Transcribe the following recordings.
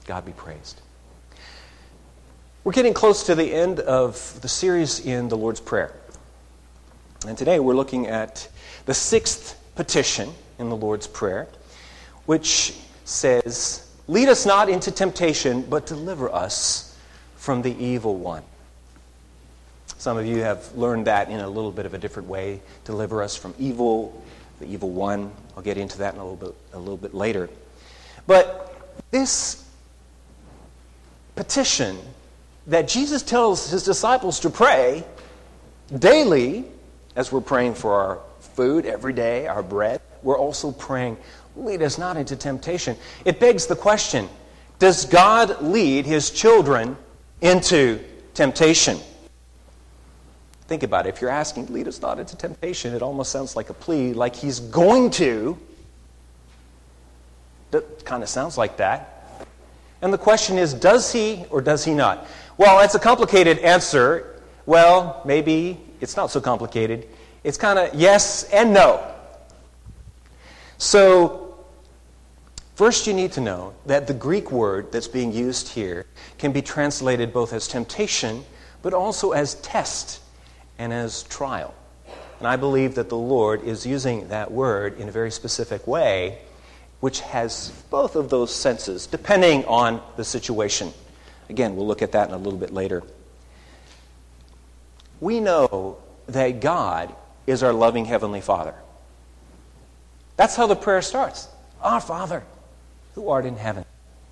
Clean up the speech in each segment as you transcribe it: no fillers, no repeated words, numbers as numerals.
God be praised. We're getting close to the end of the series in the Lord's Prayer. And today we're looking at the sixth petition in the Lord's Prayer, which says, "Lead us not into temptation, but deliver us from the evil one." Some of you have learned that in a little bit of a different way. Deliver us from evil, the evil one. I'll get into that in a little bit later. But this petition that Jesus tells his disciples to pray daily, as we're praying for our food every day, our bread, we're also praying, lead us not into temptation. It begs the question, does God lead his children into temptation? Think about it. If you're asking, lead us not into temptation, it almost sounds like a plea, like he's going to. That kind of sounds like that. And the question is, does he or does he not? Well, it's a complicated answer. Well, maybe it's not so complicated. It's kind of yes and no. So, first you need to know that the Greek word that's being used here can be translated both as temptation, but also as test and as trial. And I believe that the Lord is using that word in a very specific way, which has both of those senses, depending on the situation. Again, we'll look at that in a little bit later. We know that God is our loving Heavenly Father. That's how the prayer starts. Our Father, who art in heaven.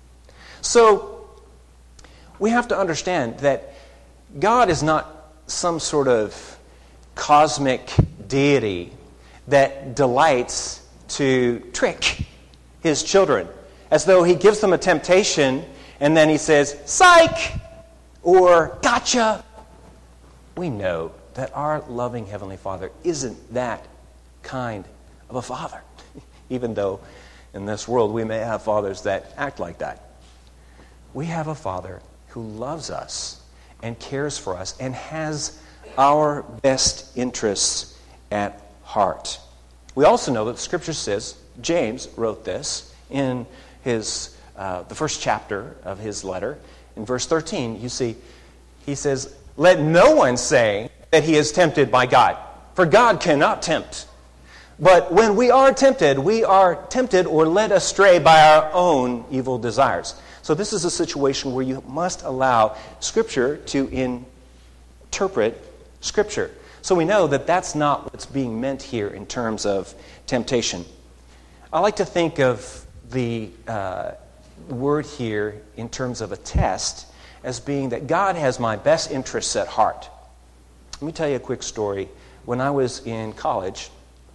So, we have to understand that God is not some sort of cosmic deity that delights to trick his children, as though he gives them a temptation and then he says, psych, or gotcha. We know that our loving Heavenly Father isn't that kind of a father, even though in this world we may have fathers that act like that. We have a Father who loves us and cares for us and has our best interests at heart. We also know that the Scripture says, James wrote this in his the first chapter of his letter. In verse 13, you see, he says, "Let no one say that he is tempted by God, for God cannot tempt. But when we are tempted or led astray by our own evil desires." So this is a situation where you must allow Scripture to interpret Scripture. So we know that that's not what's being meant here in terms of temptation. I like to think of the word here in terms of a test as being that God has my best interests at heart. Let me tell you a quick story. When I was in college,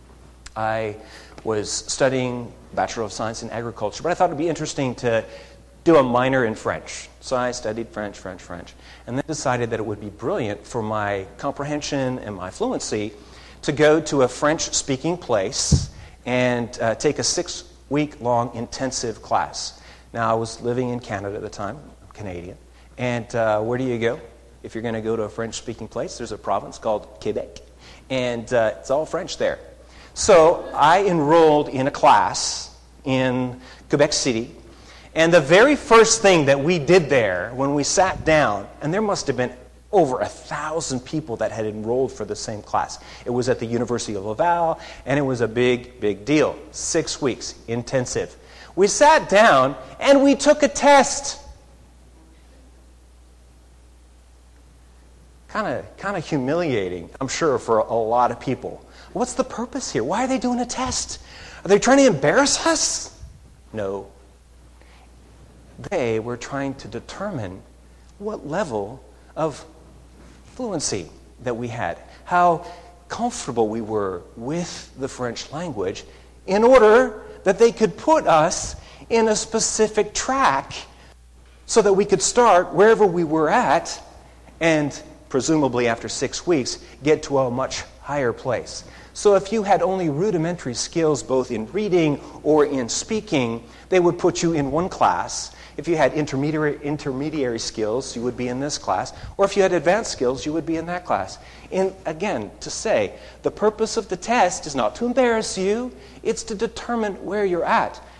I was studying Bachelor of Science in Agriculture, but I thought it would be interesting to do a minor in French. So I studied French, and then decided that it would be brilliant for my comprehension and my fluency to go to a French-speaking place and take a 6-week-long intensive class. Now, I was living in Canada at the time, I'm Canadian, and where do you go? If you're going to go to a French-speaking place, there's a province called Quebec, and it's all French there. So I enrolled in a class in Quebec City, and the very first thing that we did there when we sat down, and there must have been over 1,000 people that had enrolled for the same class. It was at the University of Laval, and it was a big, big deal. 6 weeks, intensive. We sat down, and we took a test. Kind of humiliating, I'm sure, for a lot of people. What's the purpose here? Why are they doing a test? Are they trying to embarrass us? No. They were trying to determine what level of fluency that we had, how comfortable we were with the French language, in order that they could put us in a specific track so that we could start wherever we were at and presumably after 6 weeks get to a much higher place. So if you had only rudimentary skills both in reading or in speaking, they would put you in one class. If you had intermediary skills, you would be in this class. Or if you had advanced skills, you would be in that class. And again, to say, the purpose of the test is not to embarrass you, it's to determine where you're at.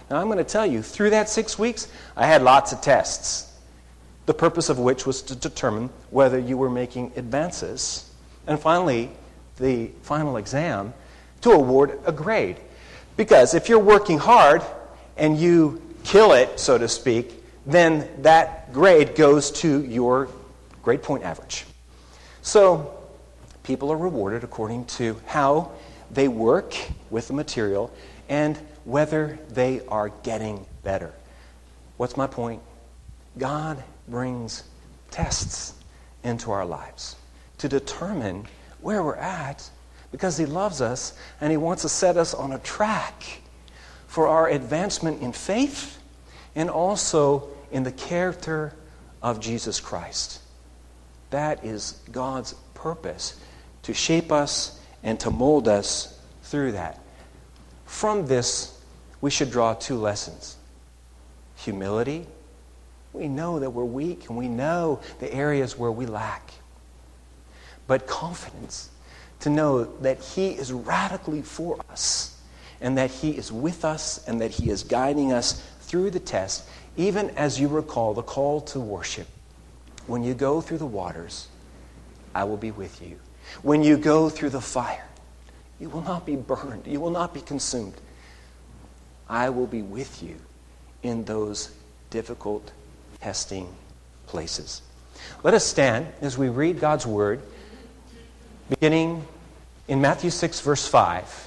Now, I'm going to tell you, through that 6 weeks, I had lots of tests, the purpose of which was to determine whether you were making advances. And finally, the final exam, to award a grade. Because if you're working hard and you kill it, so to speak, then that grade goes to your grade point average. So people are rewarded according to how they work with the material and whether they are getting better. What's my point? God brings tests into our lives to determine where we're at because He loves us and He wants to set us on a track for our advancement in faith and also in the character of Jesus Christ. That is God's purpose, to shape us and to mold us through that. From this, we should draw 2 lessons. Humility. We know that we're weak and we know the areas where we lack. But confidence, to know that He is radically for us and that He is with us and that He is guiding us through the test, even as you recall the call to worship. When you go through the waters, I will be with you. When you go through the fire, you will not be burned. You will not be consumed. I will be with you in those difficult testing places. Let us stand as we read God's Word, beginning in Matthew 6, verse 5.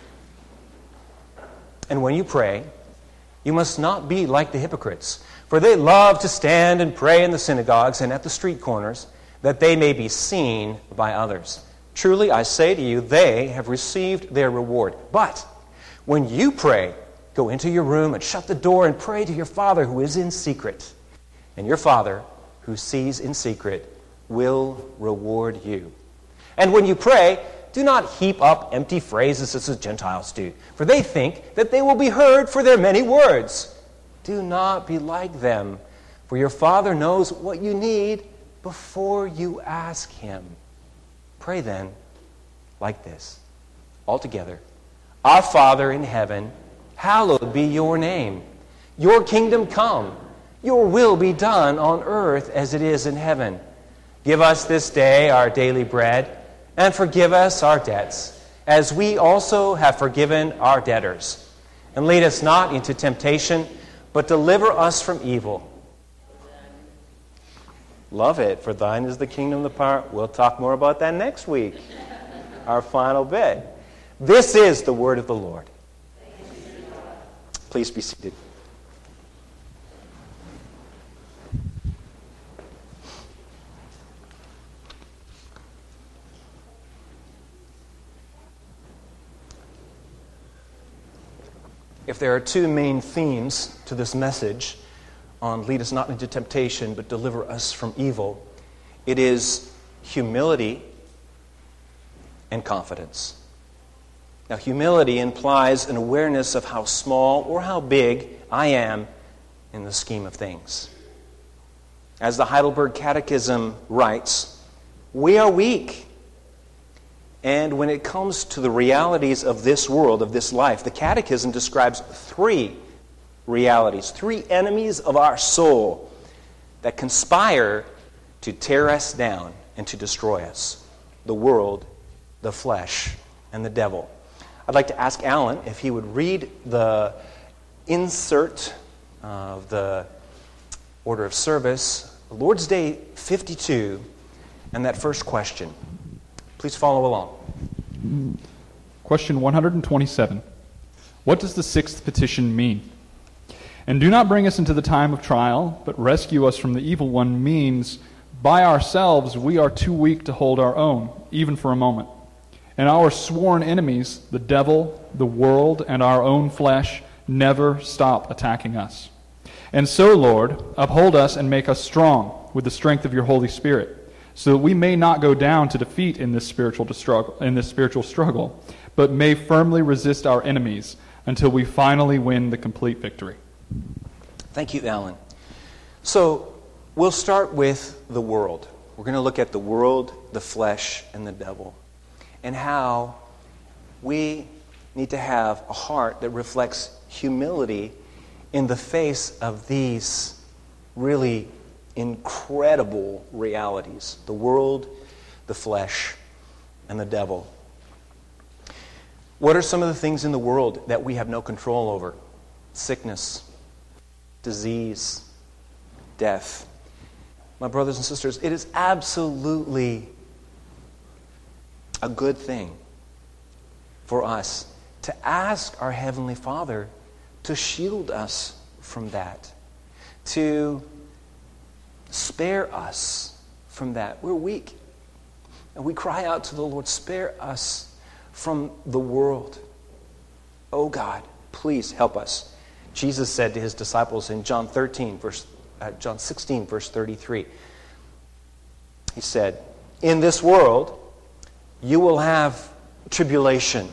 And when you pray, you must not be like the hypocrites, for they love to stand and pray in the synagogues and at the street corners, that they may be seen by others. Truly, I say to you, they have received their reward. But when you pray, go into your room and shut the door and pray to your Father who is in secret. And your Father, who sees in secret, will reward you. And when you pray, do not heap up empty phrases as the Gentiles do, for they think that they will be heard for their many words. Do not be like them, for your Father knows what you need before you ask Him. Pray then like this, all together. Our Father in heaven, hallowed be your name. Your kingdom come. Your will be done on earth as it is in heaven. Give us this day our daily bread, and forgive us our debts, as we also have forgiven our debtors. And lead us not into temptation, but deliver us from evil. Love it, for thine is the kingdom, the power. We'll talk more about that next week. Our final bit. This is the word of the Lord. Please be seated. If there are 2 main themes to this message on lead us not into temptation, but deliver us from evil, it is humility and confidence. Now, humility implies an awareness of how small or how big I am in the scheme of things. As the Heidelberg Catechism writes, we are weak. And when it comes to the realities of this world, of this life, the Catechism describes 3 realities, 3 enemies of our soul that conspire to tear us down and to destroy us: the world, the flesh, and the devil. I'd like to ask Alan if he would read the insert of the order of service, Lord's Day 52, and that first question. Please follow along. Question 127. What does the 6th petition mean? And do not bring us into the time of trial, but rescue us from the evil one means, by ourselves we are too weak to hold our own, even for a moment. And our sworn enemies, the devil, the world, and our own flesh, never stop attacking us. And so, Lord, uphold us and make us strong with the strength of your Holy Spirit, so that we may not go down to defeat in this spiritual struggle, but may firmly resist our enemies until we finally win the complete victory. Thank you, Alan. So, we'll start with the world. We're going to look at the world, the flesh, and the devil, and how we need to have a heart that reflects humility in the face of these really incredible realities: the world, the flesh, and the devil. What are some of the things in the world that we have no control over? Sickness, disease, death. My brothers and sisters, it is absolutely a good thing for us to ask our Heavenly Father to shield us from that, to spare us from that. We're weak, and we cry out to the Lord, spare us from the world. Oh God, please help us. Jesus said to his disciples in John 16, verse 33, he said, "In this world you will have tribulation,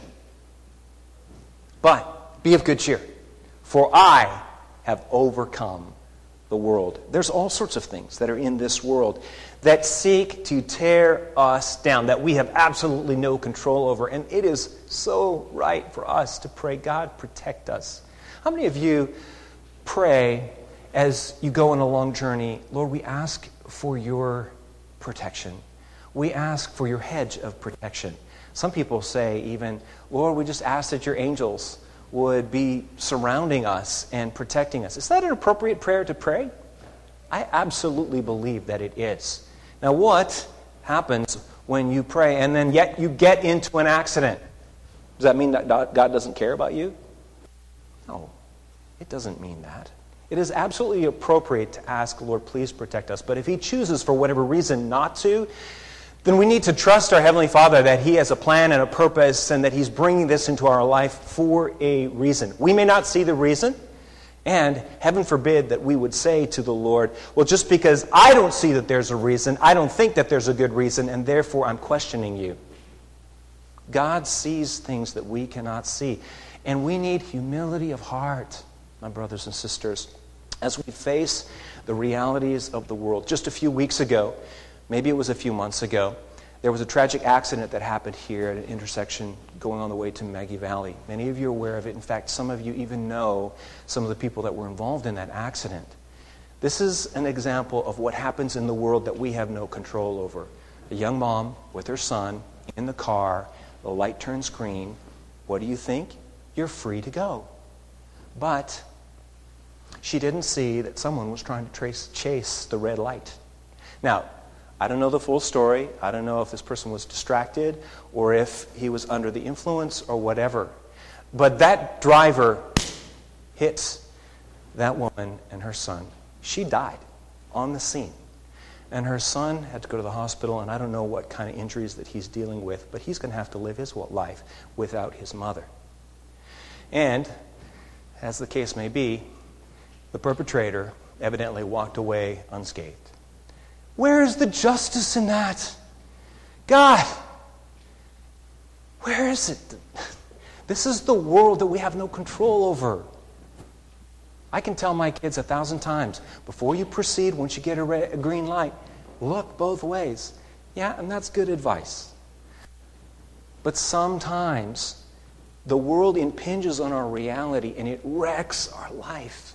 but be of good cheer, for I have overcome the world." There's all sorts of things that are in this world that seek to tear us down, that we have absolutely no control over. And it is so right for us to pray, God, protect us. How many of you pray as you go on a long journey, Lord, we ask for your protection. We ask for your hedge of protection. Some people say even, Lord, we just ask that your angels would be surrounding us and protecting us. Is that an appropriate prayer to pray? I absolutely believe that it is. Now, what happens when you pray and then yet you get into an accident? Does that mean that God doesn't care about you? No, it doesn't mean that. It is absolutely appropriate to ask, Lord, please protect us. But if he chooses for whatever reason not to, then we need to trust our Heavenly Father that he has a plan and a purpose and that he's bringing this into our life for a reason. We may not see the reason, and heaven forbid that we would say to the Lord, well, just because I don't see that there's a reason, I don't think that there's a good reason, and therefore I'm questioning you. God sees things that we cannot see, and we need humility of heart, my brothers and sisters, as we face the realities of the world. Just a few weeks ago, maybe it was a few months ago, there was a tragic accident that happened here at an intersection going on the way to Maggie Valley. Many of you are aware of it. In fact, some of you even know some of the people that were involved in that accident. This is an example of what happens in the world that we have no control over. A young mom with her son in the car, the light turns green. What do you think? You're free to go. But she didn't see that someone was trying to chase the red light. Now, I don't know the full story. I don't know if this person was distracted or if he was under the influence or whatever. But that driver hit that woman and her son. She died on the scene. And her son had to go to the hospital, and I don't know what kind of injuries that he's dealing with, but he's going to have to live his life without his mother. And, as the case may be, the perpetrator evidently walked away unscathed. Where is the justice in that? God, where is it? This is the world that we have no control over. I can tell my kids 1,000 times, before you proceed, once you get a green light, look both ways. Yeah, and that's good advice. But sometimes the world impinges on our reality and it wrecks our life.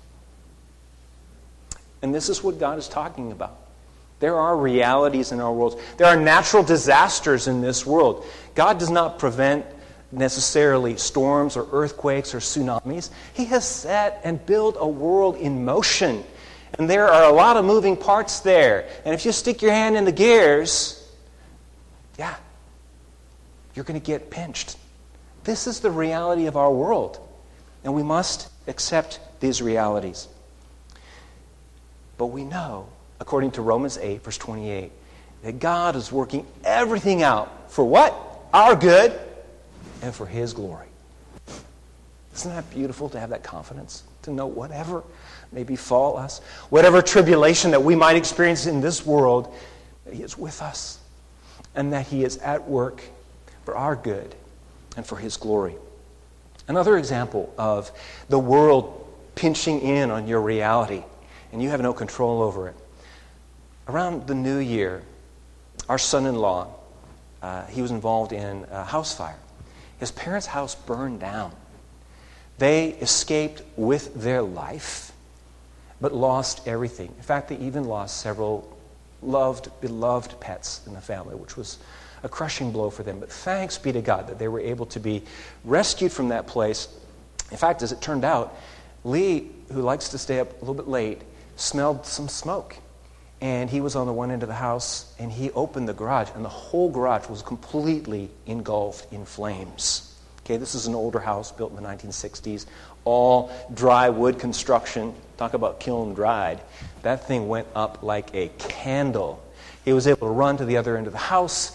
And this is what God is talking about. There are realities in our world. There are natural disasters in this world. God does not prevent necessarily storms or earthquakes or tsunamis. He has set and built a world in motion. And there are a lot of moving parts there. And if you stick your hand in the gears, yeah, you're going to get pinched. This is the reality of our world. And we must accept these realities. But we know, according to Romans 8, verse 28, that God is working everything out for what? Our good and for his glory. Isn't that beautiful to have that confidence? To know whatever may befall us, whatever tribulation that we might experience in this world, that he is with us and that he is at work for our good and for his glory. Another example of the world pinching in on your reality and you have no control over it. Around the new year, our son-in-law, he was involved in a house fire. His parents' house burned down. They escaped with their life, but lost everything. In fact, they even lost several beloved pets in the family, which was a crushing blow for them. But thanks be to God that they were able to be rescued from that place. In fact, as it turned out, Lee, who likes to stay up a little bit late, smelled some smoke. And he was on the one end of the house, and he opened the garage, and the whole garage was completely engulfed in flames. Okay, this is an older house built in the 1960s, all dry wood construction. Talk about kiln dried. That thing went up like a candle. He was able to run to the other end of the house,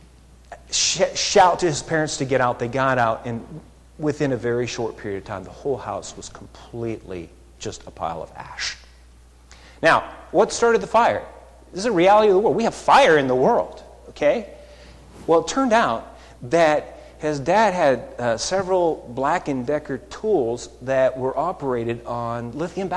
shout to his parents to get out. They got out, and within a very short period of time, the whole house was completely just a pile of ash. Now, what started the fire? This is a reality of the world. We have fire in the world, okay? Well, it turned out that his dad had several Black & Decker tools that were operated on lithium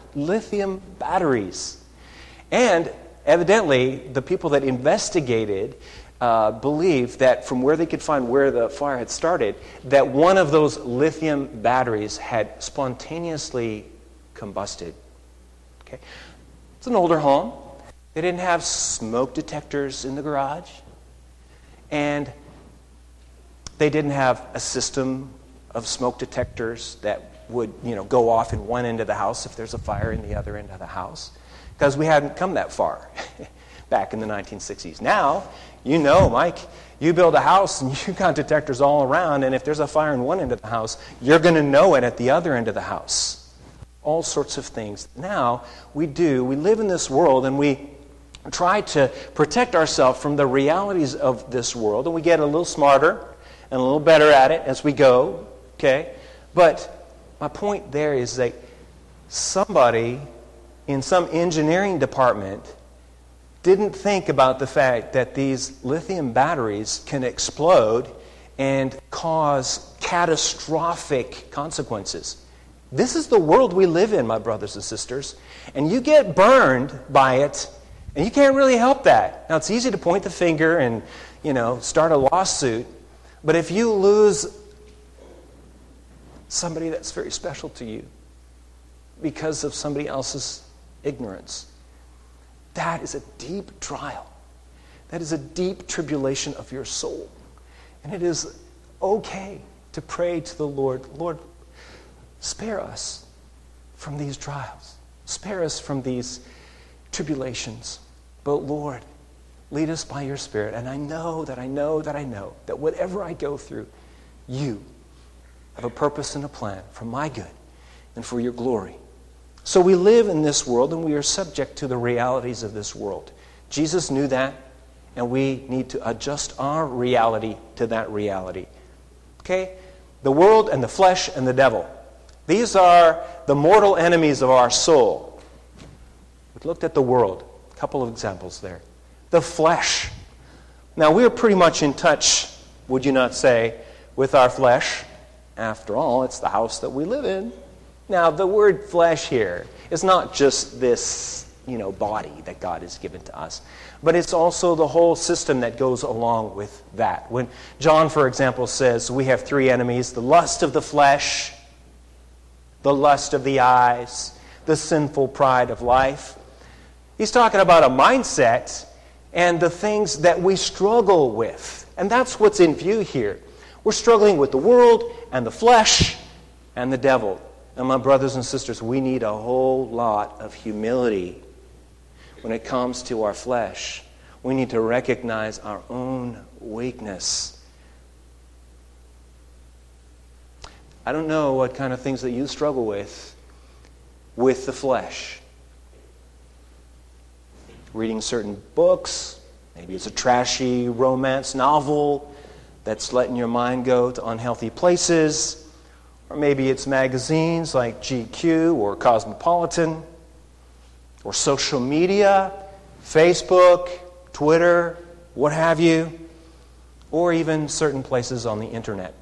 batteries. And evidently, the people that investigated believed that from where they could find where the fire had started, that one of those lithium batteries had spontaneously combusted. Okay? It's an older home. They didn't have smoke detectors in the garage. And they didn't have a system of smoke detectors that would, go off in one end of the house if there's a fire in the other end of the house. Because we hadn't come that far back in the 1960s. Now, Mike, you build a house and you've got detectors all around, and if there's a fire in one end of the house, you're going to know it at the other end of the house. All sorts of things. Now, we live in this world, and we try to protect ourselves from the realities of this world, and we get a little smarter and a little better at it as we go, okay? But my point there is that somebody in some engineering department didn't think about the fact that these lithium batteries can explode and cause catastrophic consequences. This is the world we live in, my brothers and sisters, and you get burned by it, and you can't really help that. Now, it's easy to point the finger and, start a lawsuit, but if you lose somebody that's very special to you because of somebody else's ignorance, that is a deep trial. That is a deep tribulation of your soul. And it is okay to pray to the Lord, Lord, spare us from these trials. Spare us from these tribulations. But Lord, lead us by your Spirit. And I know that whatever I go through, you have a purpose and a plan for my good and for your glory. So we live in this world, and we are subject to the realities of this world. Jesus knew that, and we need to adjust our reality to that reality. Okay? The world and the flesh and the devil. These are the mortal enemies of our soul. We looked at the world. A couple of examples there. The flesh. Now, we're pretty much in touch, would you not say, with our flesh. After all, it's the house that we live in. Now, the word flesh here is not just this, body that God has given to us, but it's also the whole system that goes along with that. When John, for example, says we have three enemies: the lust of the flesh, the lust of the eyes, the sinful pride of life. He's talking about a mindset and the things that we struggle with. And that's what's in view here. We're struggling with the world and the flesh and the devil. And my brothers and sisters, we need a whole lot of humility when it comes to our flesh. We need to recognize our own weakness. I don't know what kind of things that you struggle with the flesh. Reading certain books, maybe it's a trashy romance novel that's letting your mind go to unhealthy places. Or maybe it's magazines like GQ or Cosmopolitan, or social media, Facebook, Twitter, what have you, or even certain places on the internet.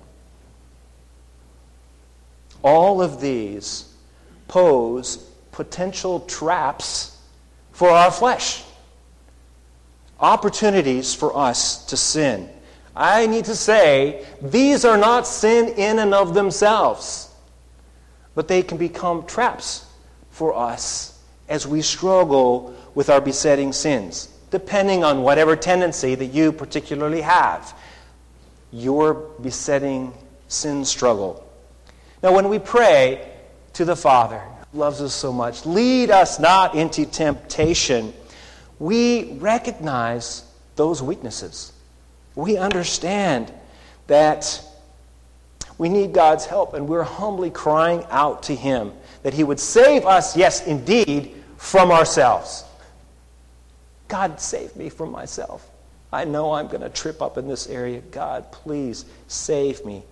All of these pose potential traps for our flesh, opportunities for us to sin. I need to say, these are not sin in and of themselves. but they can become traps for us as we struggle with our besetting sins, depending on whatever tendency that you particularly have, your besetting sin struggle. Now, when we pray to the Father, who loves us so much, lead us not into temptation, we recognize those weaknesses. We understand that we need God's help, and we're humbly crying out to Him that He would save us, yes, indeed, from ourselves. God, save me from myself. I know I'm going to trip up in this area. God, please save me.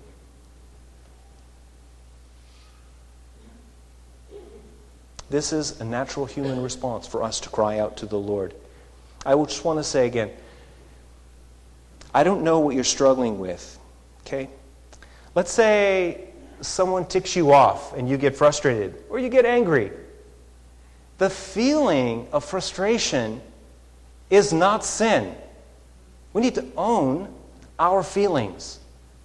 This is a natural human response for us to cry out to the Lord. I just want to say again, I don't know what you're struggling with, okay? Let's say someone ticks you off and you get frustrated or you get angry. The feeling of frustration is not sin. We need to own our feelings.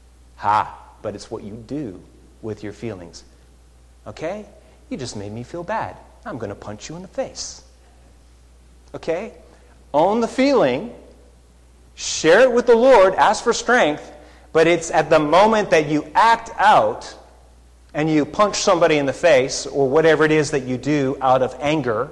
But it's what you do with your feelings. Okay? You just made me feel bad. I'm going to punch you in the face. Okay? Own the feeling. Share it with the Lord. Ask for strength. But it's at the moment that you act out and you punch somebody in the face or whatever it is that you do out of anger,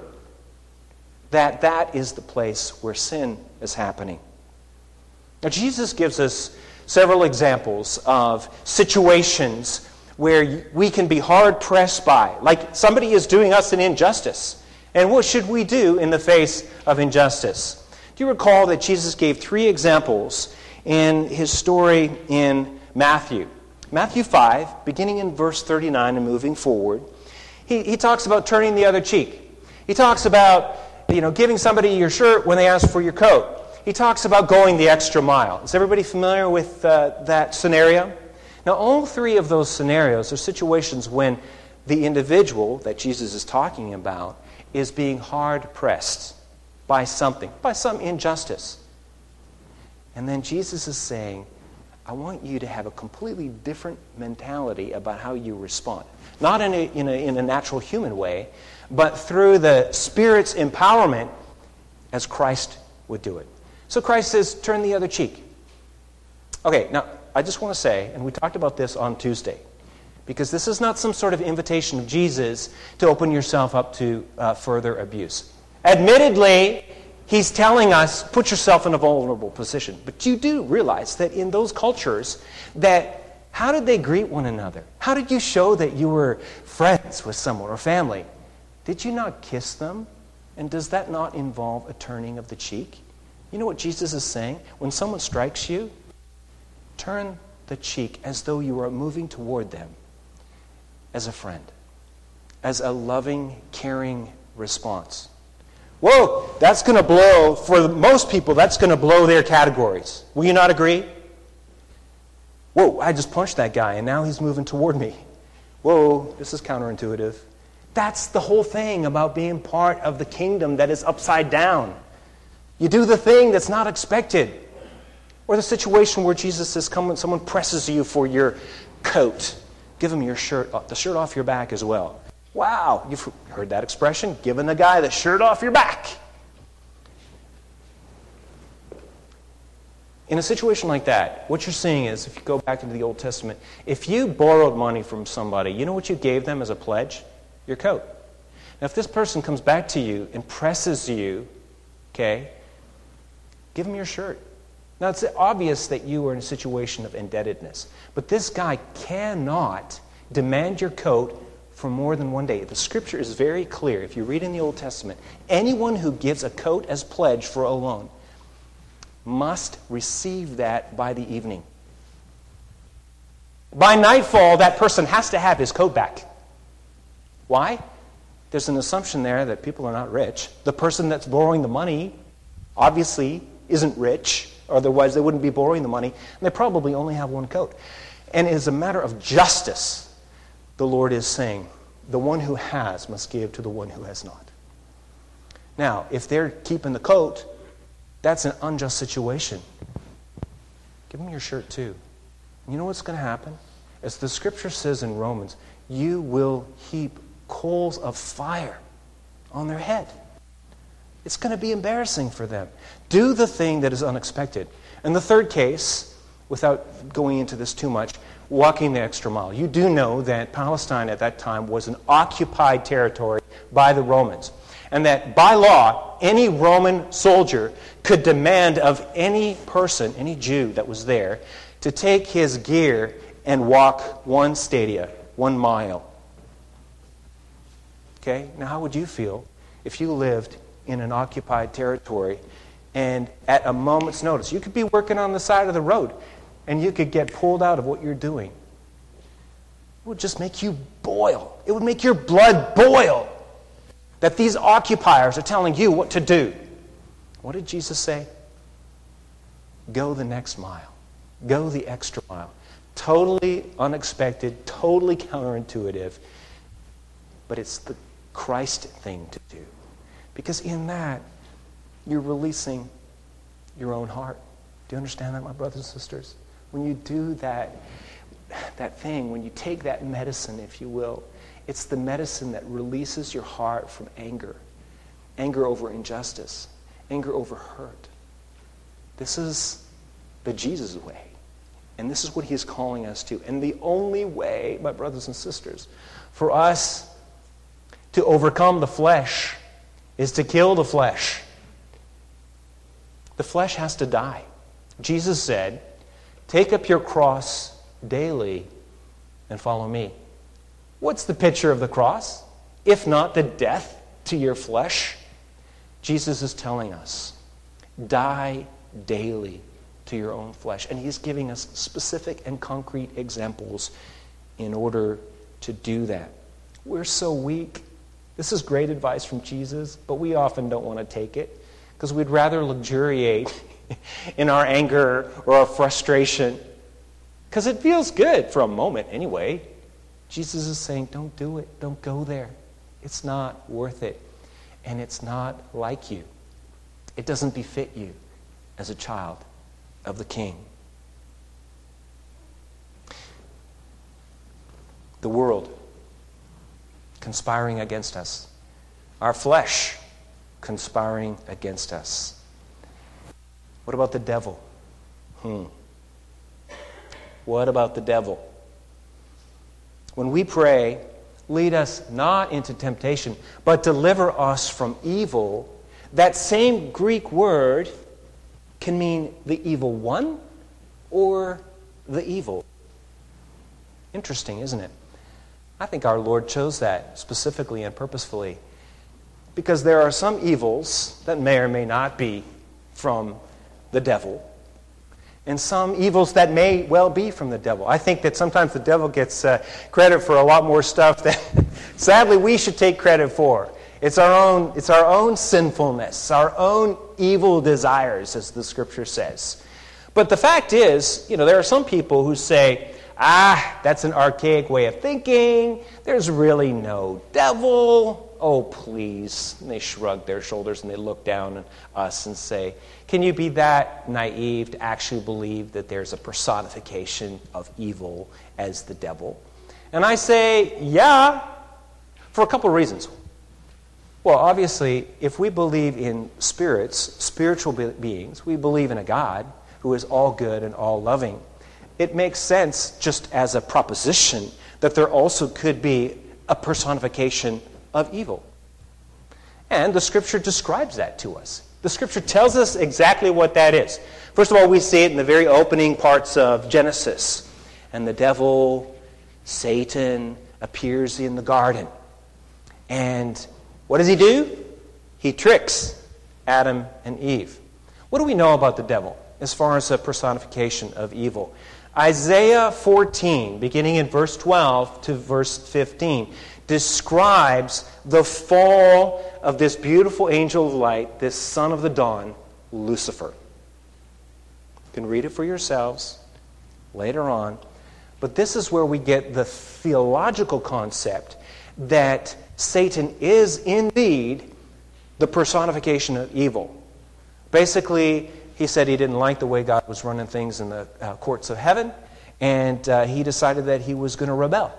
that is the place where sin is happening. Now, Jesus gives us several examples of situations where we can be hard-pressed by, like somebody is doing us an injustice. And what should we do in the face of injustice? Do you recall that Jesus gave 3 examples in his story in Matthew? Matthew 5, beginning in verse 39 and moving forward, he talks about turning the other cheek. He talks about giving somebody your shirt when they ask for your coat. He talks about going the extra mile. Is everybody familiar with that scenario? Now, all 3 of those scenarios are situations when the individual that Jesus is talking about is being hard-pressed by something, by some injustice. And then Jesus is saying, I want you to have a completely different mentality about how you respond. Not in a natural human way, but through the Spirit's empowerment as Christ would do it. So Christ says, turn the other cheek. Okay, now, I just want to say, and we talked about this on Tuesday, because this is not some sort of invitation of Jesus to open yourself up to further abuse. Admittedly, He's telling us, put yourself in a vulnerable position. But you do realize that in those cultures, that how did they greet one another? How did you show that you were friends with someone or family? Did you not kiss them? And does that not involve a turning of the cheek? You know what Jesus is saying? When someone strikes you, turn the cheek as though you were moving toward them as a friend, as a loving, caring response. Whoa, that's going to blow, for most people, that's going to blow their categories. Will you not agree? Whoa, I just punched that guy and now he's moving toward me. Whoa, this is counterintuitive. That's the whole thing about being part of the kingdom that is upside down. You do the thing that's not expected. Or the situation where Jesus says, come when someone presses you for your coat, give him your shirt, the shirt off your back as well. Wow, you've heard that expression, giving the guy the shirt off your back. In a situation like that, what you're seeing is, if you go back into the Old Testament, if you borrowed money from somebody, you know what you gave them as a pledge? Your coat. Now, if this person comes back to you and presses you, okay, give them your shirt. Now, it's obvious that you are in a situation of indebtedness, but this guy cannot demand your coat for more than one day. The Scripture is very clear. If you read in the Old Testament, anyone who gives a coat as pledge for a loan must receive that by the evening. By nightfall, that person has to have his coat back. Why? There's an assumption there that people are not rich. The person that's borrowing the money obviously isn't rich, otherwise they wouldn't be borrowing the money, and they probably only have one coat. And it is a matter of justice. The Lord is saying, the one who has must give to the one who has not. Now, if they're keeping the coat, that's an unjust situation. Give them your shirt too. You know what's going to happen? As the Scripture says in Romans, you will heap coals of fire on their head. It's going to be embarrassing for them. Do the thing that is unexpected. And the third case, without going into this too much, walking the extra mile. You do know that Palestine at that time was an occupied territory by the Romans. And that by law, any Roman soldier could demand of any person, any Jew that was there, to take his gear and walk 1 stadia, 1 mile. Okay? Now how would you feel if you lived in an occupied territory and at a moment's notice, you could be working on the side of the road and you could get pulled out of what you're doing? It would just make you boil. It would make your blood boil that these occupiers are telling you what to do. What did Jesus say? Go the next mile. Go the extra mile. Totally unexpected, totally counterintuitive, but it's the Christ thing to do. Because in that, you're releasing your own heart. Do you understand that, my brothers and sisters? When you do that thing, when you take that medicine, if you will, it's the medicine that releases your heart from anger. Anger over injustice. Anger over hurt. This is the Jesus way. And this is what He is calling us to. And the only way, my brothers and sisters, for us to overcome the flesh is to kill the flesh. The flesh has to die. Jesus said, take up your cross daily and follow me. What's the picture of the cross? If not the death to your flesh? Jesus is telling us, die daily to your own flesh. And He's giving us specific and concrete examples in order to do that. We're so weak. This is great advice from Jesus, but we often don't want to take it because we'd rather luxuriate in our anger or our frustration because it feels good for a moment anyway. Jesus is saying, don't do it. Don't go there. It's not worth it. And it's not like you. It doesn't befit you as a child of the King. The world conspiring against us. Our flesh conspiring against us. What about the devil? What about the devil? When we pray, lead us not into temptation, but deliver us from evil, that same Greek word can mean the evil one or the evil. Interesting, isn't it? I think our Lord chose that specifically and purposefully because there are some evils that may or may not be from the devil, and some evils that may well be from the devil. I think that sometimes the devil gets credit for a lot more stuff that sadly we should take credit for. It's our own sinfulness, our own evil desires, as the Scripture says. But the fact is, there are some people who say, that's an archaic way of thinking. There's really no devil. Oh, please. And they shrug their shoulders and they look down at us and say, can you be that naive to actually believe that there's a personification of evil as the devil? And I say, yeah, for a couple of reasons. Well, obviously, if we believe in spirits, spiritual beings, we believe in a God who is all good and all loving, it makes sense just as a proposition that there also could be a personification of evil. And the Scripture describes that to us. The Scripture tells us exactly what that is. First of all, we see it in the very opening parts of Genesis. And the devil, Satan, appears in the garden. And what does he do? He tricks Adam and Eve. What do we know about the devil as far as a personification of evil? Isaiah 14, beginning in verse 12 to verse 15, describes the fall of this beautiful angel of light, this son of the dawn, Lucifer. You can read it for yourselves later on. But this is where we get the theological concept that Satan is indeed the personification of evil. Basically, he said he didn't like the way God was running things in the courts of heaven, and he decided that he was going to rebel.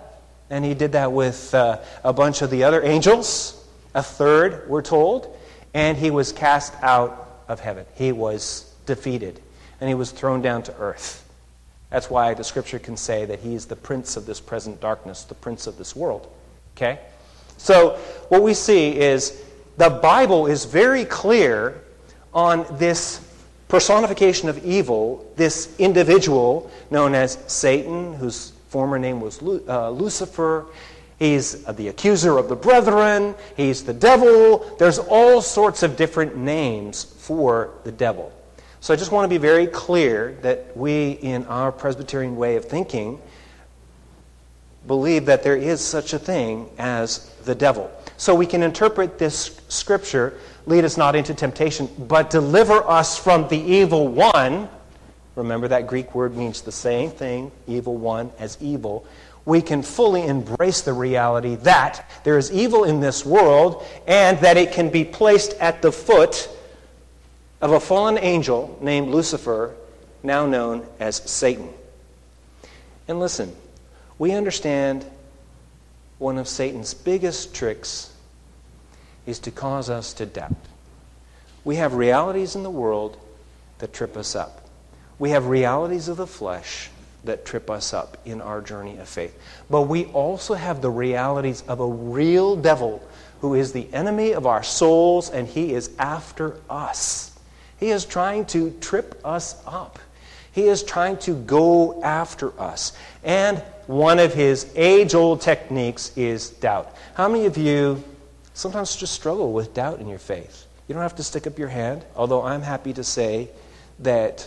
And he did that with a bunch of the other angels, a third, we're told. And he was cast out of heaven. He was defeated. And he was thrown down to earth. That's why the Scripture can say that he is the prince of this present darkness, the prince of this world. Okay? So what we see is the Bible is very clear on this personification of evil, this individual known as Satan, whose former name was Lucifer. He's the accuser of the brethren. He's the devil. There's all sorts of different names for the devil. So I just want to be very clear that we, in our Presbyterian way of thinking, believe that there is such a thing as the devil. So we can interpret this scripture, lead us not into temptation, but deliver us from the evil one. Remember that Greek word means the same thing, evil one, as evil. We can fully embrace the reality that there is evil in this world and that it can be placed at the foot of a fallen angel named Lucifer, now known as Satan. And listen, we understand one of Satan's biggest tricks is to cause us to doubt. We have realities in the world that trip us up. We have realities of the flesh that trip us up in our journey of faith. But we also have the realities of a real devil who is the enemy of our souls, and he is after us. He is trying to trip us up. He is trying to go after us. And one of his age-old techniques is doubt. How many of you sometimes just struggle with doubt in your faith? You don't have to stick up your hand, although I'm happy to say that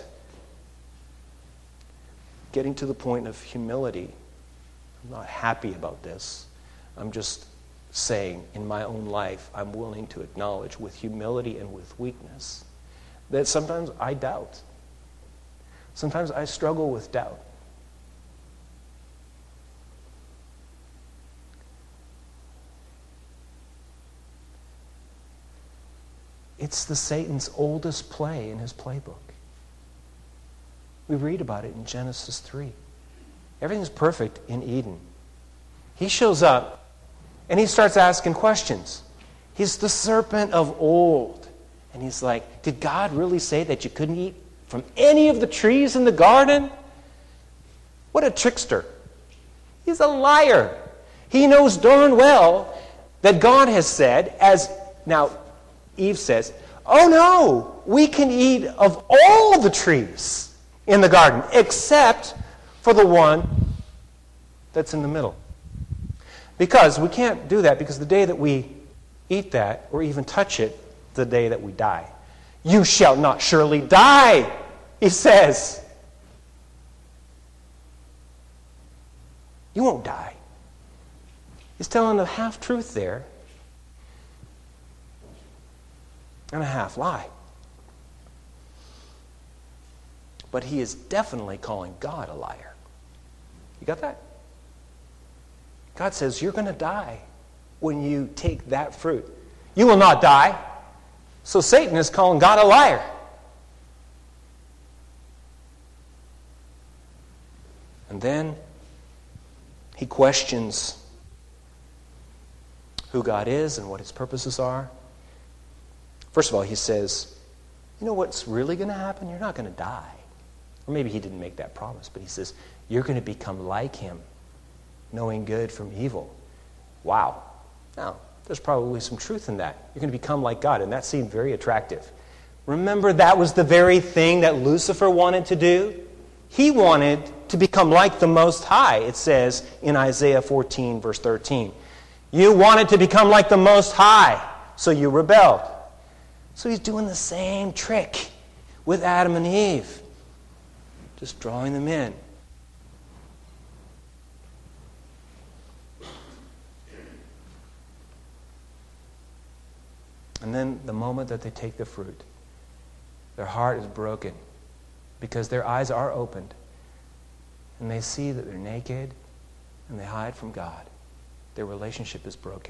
getting to the point of humility, I'm not happy about this. I'm just saying in my own life, I'm willing to acknowledge with humility and with weakness that sometimes I doubt. Sometimes I struggle with doubt. It's the Satan's oldest play in his playbook. We read about it in Genesis 3. Everything's perfect in Eden. He shows up and he starts asking questions. He's the serpent of old. And he's like, did God really say that you couldn't eat from any of the trees in the garden? What a trickster. He's a liar. He knows darn well that God has said, as now Eve says, oh no, we can eat of all the trees in the garden, except for the one that's in the middle. Because we can't do that, because the day that we eat that, or even touch it, the day that we die. You shall not surely die, he says. You won't die. He's telling a half-truth there and a half-lie. But he is definitely calling God a liar. You got that? God says, you're going to die when you take that fruit. You will not die. So Satan is calling God a liar. And then he questions who God is and what his purposes are. First of all, he says, you know what's really going to happen? You're not going to die. Or maybe he didn't make that promise, but he says, you're going to become like him, knowing good from evil. Wow. Now, there's probably some truth in that. You're going to become like God, and that seemed very attractive. Remember, that was the very thing that Lucifer wanted to do? He wanted to become like the Most High, it says in Isaiah 14, verse 13. You wanted to become like the Most High, so you rebelled. So he's doing the same trick with Adam and Eve, just drawing them in. And then the moment that they take the fruit, their heart is broken because their eyes are opened and they see that they're naked and they hide from God. Their relationship is broken.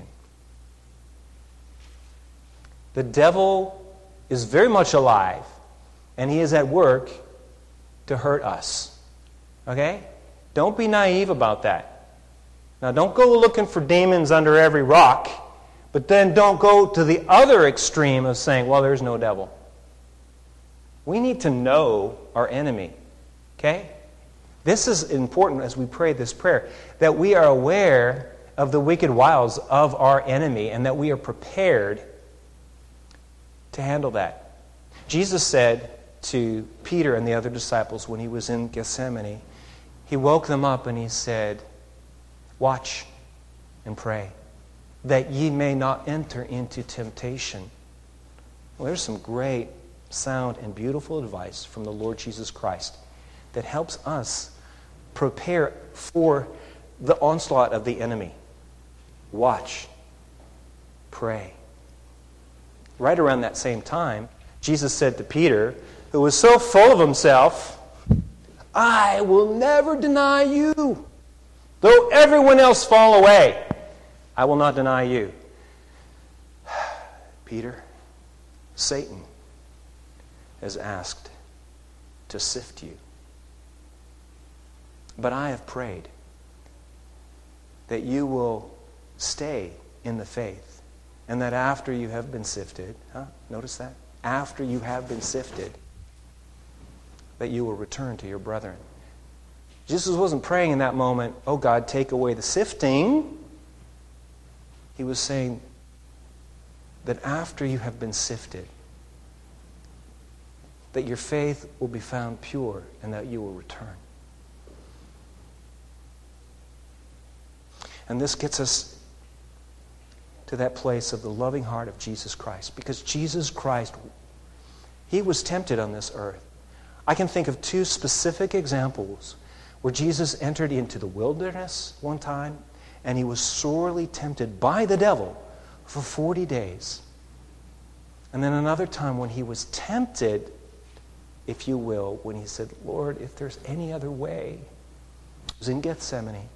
The devil is very much alive and he is at work to hurt us. Okay? Don't be naive about that. Now, don't go looking for demons under every rock, but then don't go to the other extreme of saying, well, there's no devil. We need to know our enemy, okay? This is important as we pray this prayer, that we are aware of the wicked wiles of our enemy and that we are prepared to handle that. Jesus said to Peter and the other disciples when he was in Gethsemane, he woke them up and he said, watch and pray, that ye may not enter into temptation. Well, there's some great, sound, and beautiful advice from the Lord Jesus Christ that helps us prepare for the onslaught of the enemy. Watch. Pray. Right around that same time, Jesus said to Peter, who was so full of himself, I will never deny you. Though everyone else fall away, I will not deny you. Peter, Satan has asked to sift you. But I have prayed that you will stay in the faith, and that after you have been sifted, notice that? After you have been sifted, that you will return to your brethren. Jesus wasn't praying in that moment, oh God, take away the sifting. He was saying that after you have been sifted, that your faith will be found pure and that you will return. And this gets us to that place of the loving heart of Jesus Christ. Because Jesus Christ, he was tempted on this earth. I can think of two specific examples where Jesus entered into the wilderness one time and he was sorely tempted by the devil for 40 days. And then another time when he was tempted, if you will, when he said, Lord, if there's any other way. It was in Gethsemane.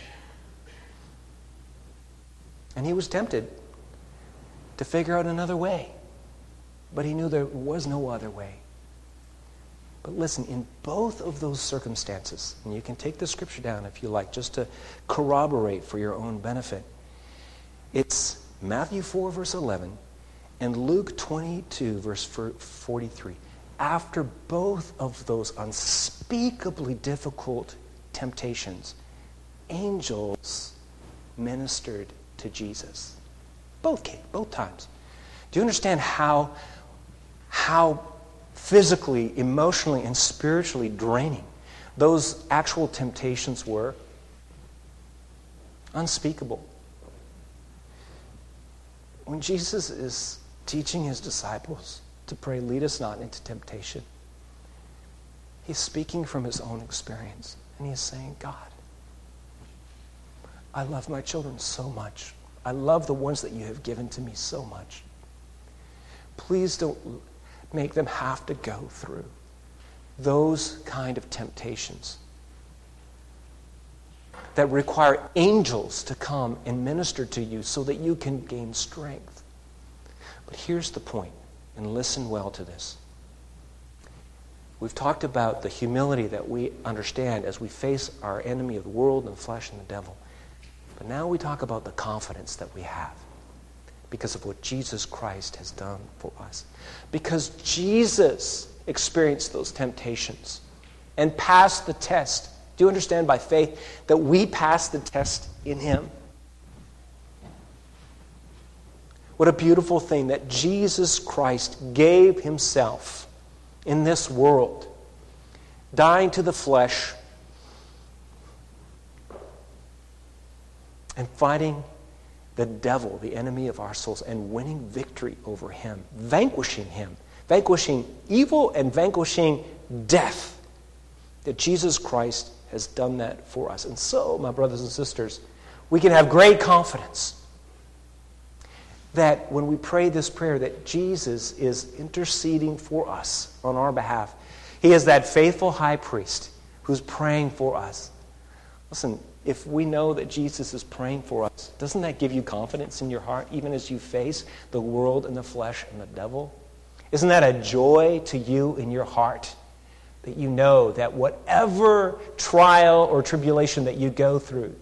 And he was tempted to figure out another way. But he knew there was no other way. But listen, in both of those circumstances, and you can take the scripture down if you like, just to corroborate for your own benefit. It's Matthew 4, verse 11, and Luke 22, verse 43. After both of those unspeakably difficult temptations, angels ministered to Jesus. Both times. Do you understand how physically, emotionally, and spiritually draining those actual temptations were? Unspeakable. When Jesus is teaching his disciples to pray, lead us not into temptation, he's speaking from his own experience. And he's saying, God, I love my children so much. I love the ones that you have given to me so much. Please don't make them have to go through those kind of temptations that require angels to come and minister to you so that you can gain strength. But here's the point, and listen well to this. We've talked about the humility that we understand as we face our enemy of the world and the flesh and the devil. But now we talk about the confidence that we have because of what Jesus Christ has done for us. Because Jesus experienced those temptations and passed the test. Do you understand by faith that we pass the test in him? What a beautiful thing that Jesus Christ gave himself in this world, dying to the flesh and fighting the devil, the enemy of our souls, and winning victory over him, vanquishing evil and vanquishing death. That Jesus Christ has done that for us. And so, my brothers and sisters, we can have great confidence that when we pray this prayer, that Jesus is interceding for us on our behalf. He is that faithful high priest who's praying for us. Listen, if we know that Jesus is praying for us, doesn't that give you confidence in your heart, even as you face the world and the flesh and the devil? Isn't that a joy to you in your heart? That you know that whatever trial or tribulation that you go through,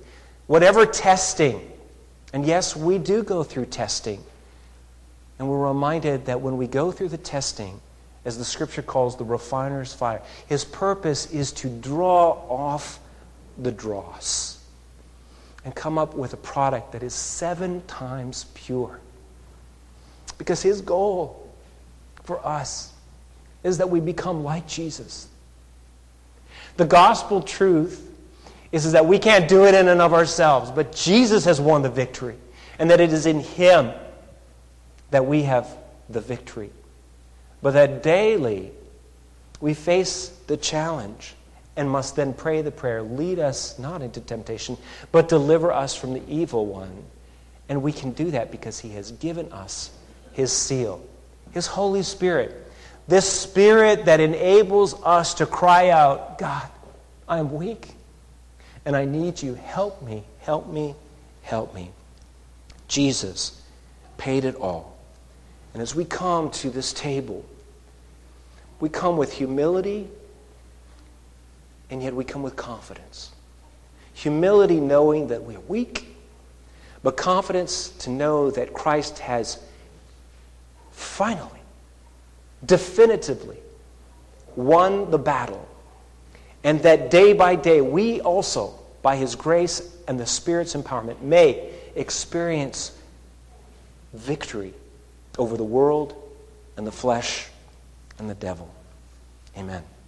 whatever testing, and yes, we do go through testing, and we're reminded that when we go through the testing, as the Scripture calls the refiner's fire, His purpose is to draw off the dross and come up with a product that is 7 times pure. Because His goal for us is that we become like Jesus. The gospel truth is that we can't do it in and of ourselves, but Jesus has won the victory, and that it is in Him that we have the victory. But that daily we face the challenge and must then pray the prayer, lead us not into temptation, but deliver us from the evil one. And we can do that because He has given us His seal, His Holy Spirit. This Spirit that enables us to cry out, God, I am weak, and I need You. Help me, help me, help me. Jesus paid it all. And as we come to this table, we come with humility, and yet we come with confidence. Humility knowing that we are weak, but confidence to know that Christ has finally, definitively won the battle, and that day by day we also, by His grace and the Spirit's empowerment, may experience victory over the world and the flesh and the devil. Amen.